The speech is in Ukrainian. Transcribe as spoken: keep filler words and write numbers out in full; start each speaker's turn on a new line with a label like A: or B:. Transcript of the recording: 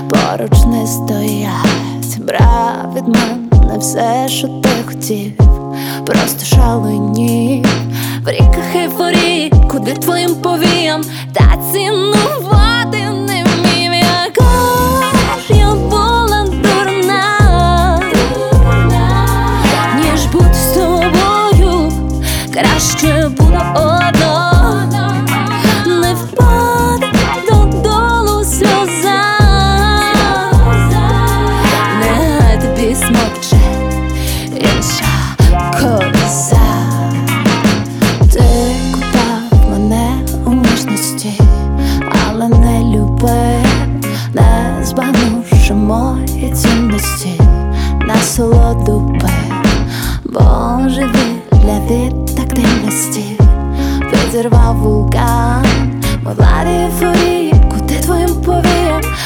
A: поруч не стоять, брав від мене все, що ти хотів, просто шаленів в ріках ейфорії, куди твоїм повіям та цінувати не вмів. Яка ж я була дурна, ніж бути з тобою, краще було одно. Не впаде додолу сльоза, нехай тобі смокче інша коза. Ти купав мене у ніжності, але не любив, не збагнувши мої цінності, насолоду пив, божевілля від тактильності. Підірвав вулкан, ми владі ейфорії, куди твоїм повіям